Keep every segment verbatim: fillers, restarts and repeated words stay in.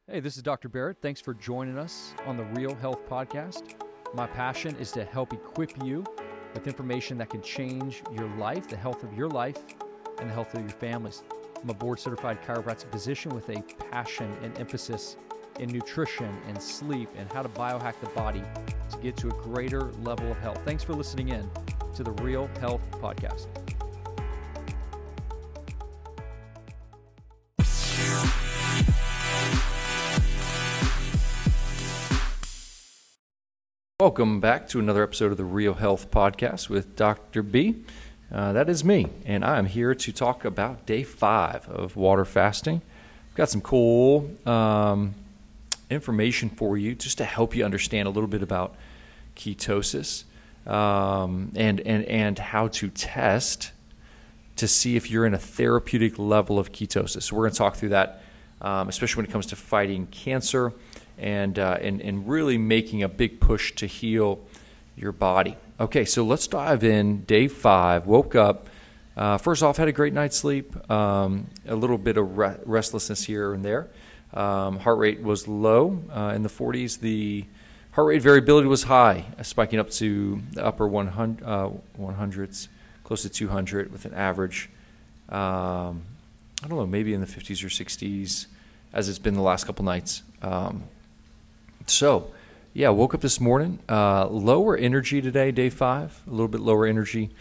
Hey, this is Doctor Barrett. Thanks for joining us on the Real Health Podcast. My passion is to help equip you with information that can change your life, the health of your life, and the health of your families. I'm a board-certified chiropractic physician with a passion and emphasis in nutrition and sleep and how to biohack the body to get to a greater level of health. Thanks for listening in to the Real Health Podcast. Welcome back to another episode of the Real Health Podcast with Doctor B. Uh, that is me, and I'm here to talk about day five of water fasting. I've got some cool um, information for you just to help you understand a little bit about ketosis um, and, and, and how to test to see if you're in a therapeutic level of ketosis. So we're going to talk through that, um, especially when it comes to fighting cancer and, uh, and and really making a big push to heal your body. Okay, so let's dive in. Day five, woke up. Uh, first off, had a great night's sleep, um, a little bit of re- restlessness here and there. Um, heart rate was low uh, in the forties. The heart rate variability was high, uh, spiking up to the upper one hundred, uh, hundreds, close to two hundred with an average, um, I don't know, maybe in the fifties or sixties, as it's been the last couple nights. Um, So, yeah, woke up this morning, uh, lower energy today, day five, a little bit lower energy.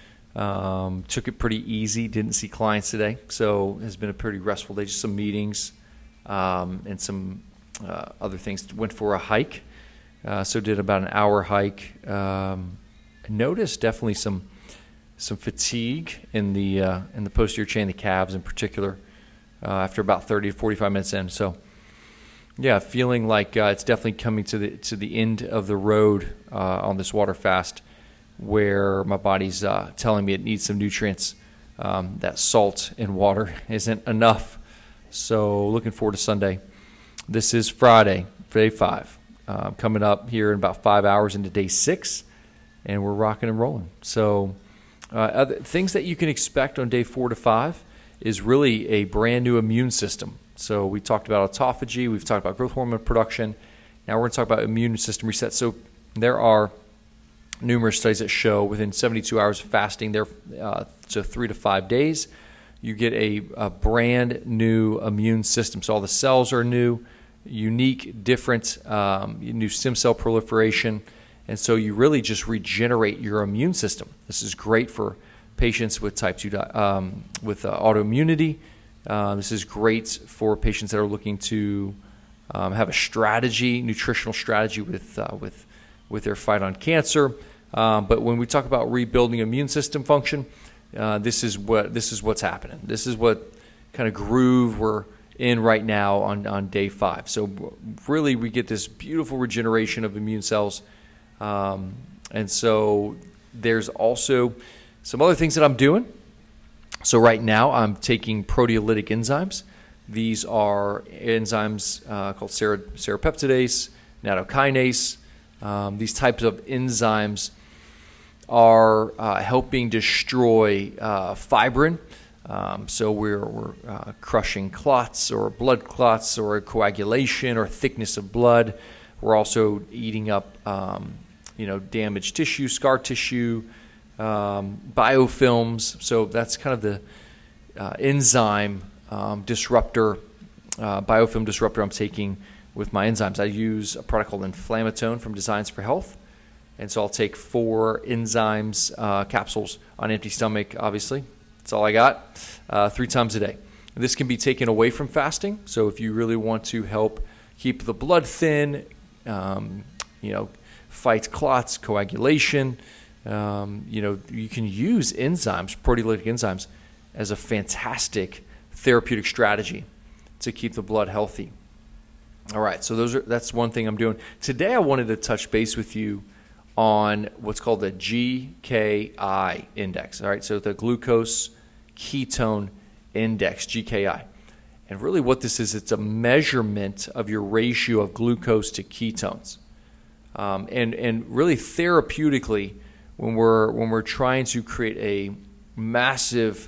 Um, took it pretty easy, didn't see clients today, so it's been a pretty restful day, just some meetings um, and some uh, other things. Went for a hike, uh, so did about an hour hike. Um, noticed definitely some some fatigue in the uh, in the posterior chain, the calves in particular, uh, after about thirty to forty-five minutes in, so. Yeah, feeling like uh, it's definitely coming to the to the end of the road uh, on this water fast, where my body's uh, telling me it needs some nutrients. Um, that salt in water isn't enough. So looking forward to Sunday. This is Friday, day five. Uh, coming up here in about five hours into day six, and we're rocking and rolling. So uh, other things that you can expect on day four to five is really a brand new immune system. So we talked about autophagy, we've talked about growth hormone production. Now we're going to talk about immune system reset. So there are numerous studies that show within seventy-two hours of fasting, there, uh, so three to five days, you get a, a brand new immune system. So all the cells are new, unique, different, um, new stem cell proliferation. And so you really just regenerate your immune system. This is great for patients with type two, um, with uh, autoimmunity. Uh, this is great for patients that are looking to um, have a strategy, nutritional strategy with uh, with with their fight on cancer. Um, but when we talk about rebuilding immune system function, uh, this is what this is what's happening. This is what kind of groove we're in right now on, on day five. So really, we get this beautiful regeneration of immune cells, um, and so there's also some other things that I'm doing. So right now I'm taking proteolytic enzymes. These are enzymes uh, called ser- serrapeptidase, nattokinase. Um, these types of enzymes are uh, helping destroy uh, fibrin. Um, so we're, we're uh, crushing clots or blood clots or coagulation or thickness of blood. We're also eating up um, you know, damaged tissue, scar tissue, Um, biofilms. So that's kind of the uh, enzyme um, disruptor, uh, biofilm disruptor I'm taking with my enzymes. I use a product called Inflammatone from Designs for Health. And so I'll take four enzymes uh, capsules on empty stomach, obviously. That's all I got, uh, three times a day. And this can be taken away from fasting. So if you really want to help keep the blood thin, um, you know, fight clots, coagulation, Um, you know, you can use enzymes, proteolytic enzymes, as a fantastic therapeutic strategy to keep the blood healthy. All right, so those are that's one thing I'm doing. Today I wanted to touch base with you on what's called the G K I index. All right, so the glucose ketone index, G K I. And really what this is, it's a measurement of your ratio of glucose to ketones. Um, and, and really therapeutically, when we're when we're trying to create a massive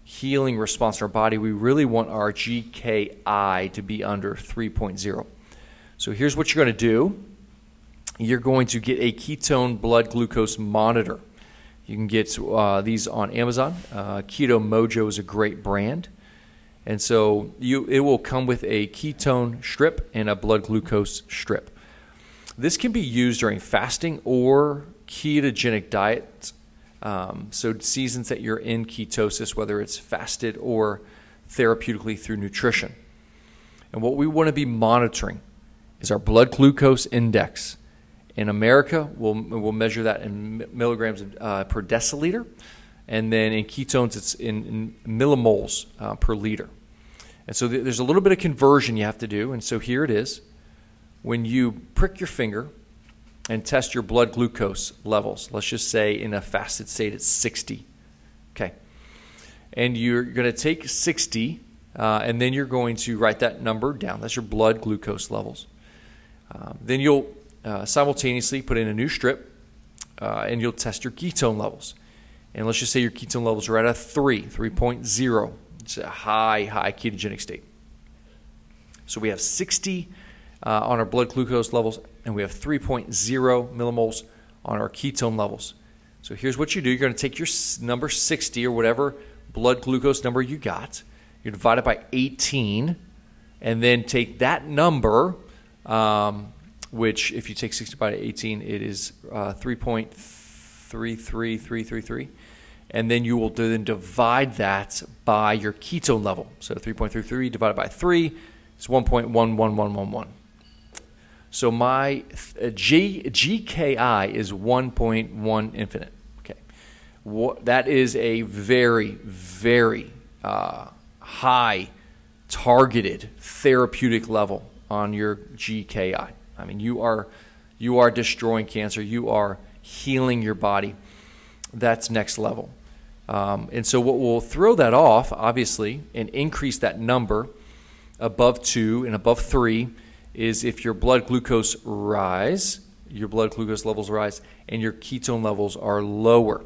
healing response in our body, we really want our G K I to be under three point oh. So here's what you're going to do. You're going to get a ketone blood glucose monitor. You can get uh, these on Amazon. Uh, Keto Mojo is a great brand. And so you, it will come with a ketone strip and a blood glucose strip. This can be used during fasting or ketogenic diets. Um, so seasons that you're in ketosis, whether it's fasted or therapeutically through nutrition. And what we want to be monitoring is our blood glucose index. In America, we'll, we'll measure that in milligrams uh, per deciliter. And then in ketones, it's in, in millimoles uh, per liter. And so th- there's a little bit of conversion you have to do. And so here it is. When you prick your finger and test your blood glucose levels, let's just say in a fasted state it's sixty. Okay. And you're going to take sixty, uh, and then you're going to write that number down. That's your blood glucose levels. Um, then you'll uh, simultaneously put in a new strip, uh, and you'll test your ketone levels. And let's just say your ketone levels are at a three, three point oh. It's a high, high ketogenic state. So we have sixty uh, on our blood glucose levels, and we have three point oh millimoles on our ketone levels. So here's what you do. You're going to take your number sixty or whatever blood glucose number you got. You divide it by eighteen, and then take that number, um, which if you take sixty by eighteen, it is uh, three point three three three three three. And then you will then divide that by your ketone level. So three point three three divided by three is one point one one one one one. So my uh, G, G K I is one point one infinite. Okay, what, that is a very, very uh, high targeted therapeutic level on your G K I. I mean, you are you are destroying cancer. You are healing your body. That's next level. Um, and so what will throw that off, obviously, and increase that number above two and above three is if your blood glucose rise, your blood glucose levels rise, and your ketone levels are lower.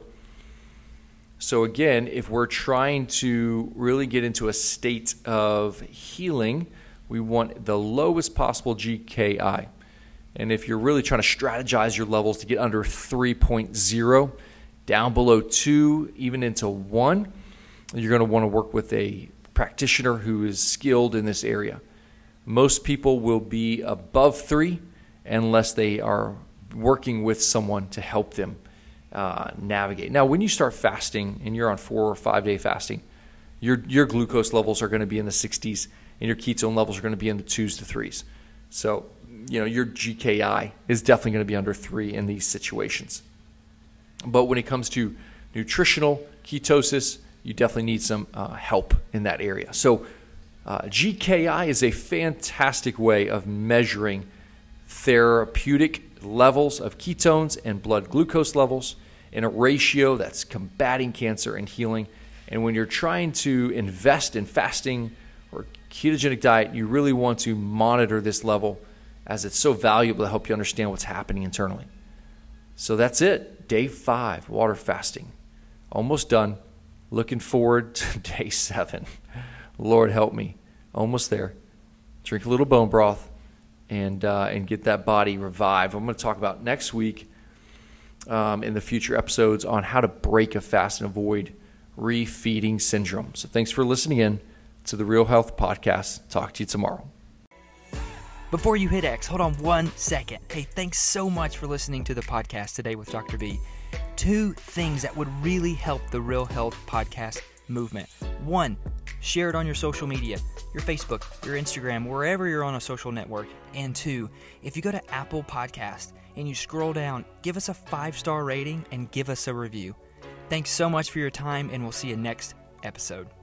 So again, if we're trying to really get into a state of healing, we want the lowest possible G K I. And if you're really trying to strategize your levels to get under three point oh, down below two, even into one, you're going to want to work with a practitioner who is skilled in this area. Most people will be above three unless they are working with someone to help them uh, navigate. Now, when you start fasting and you're on four or five day fasting, your your glucose levels are going to be in the sixties and your ketone levels are going to be in the twos to threes. So, you know, your G K I is definitely going to be under three in these situations. But when it comes to nutritional ketosis, you definitely need some uh, help in that area. So uh, G K I is a fantastic way of measuring therapeutic levels of ketones and blood glucose levels in a ratio that's combating cancer and healing. And when you're trying to invest in fasting or ketogenic diet, you really want to monitor this level as it's so valuable to help you understand what's happening internally. So that's it. Day five, water fasting. Almost done. Looking forward to day seven. Lord help me. Almost there. Drink a little bone broth and uh, and get that body revived. I'm going to talk about next week um, in the future episodes on how to break a fast and avoid refeeding syndrome. So thanks for listening in to the Real Health Podcast. Talk to you tomorrow. Before you hit X, hold on one second. Hey, thanks so much for listening to the podcast today with Doctor B. Two things that would really help the Real Health Podcast movement. One, share it on your social media, your Facebook, your Instagram, wherever you're on a social network. And two, if you go to Apple Podcast and you scroll down, give us a five-star rating and give us a review. Thanks so much for your time, and we'll see you next episode.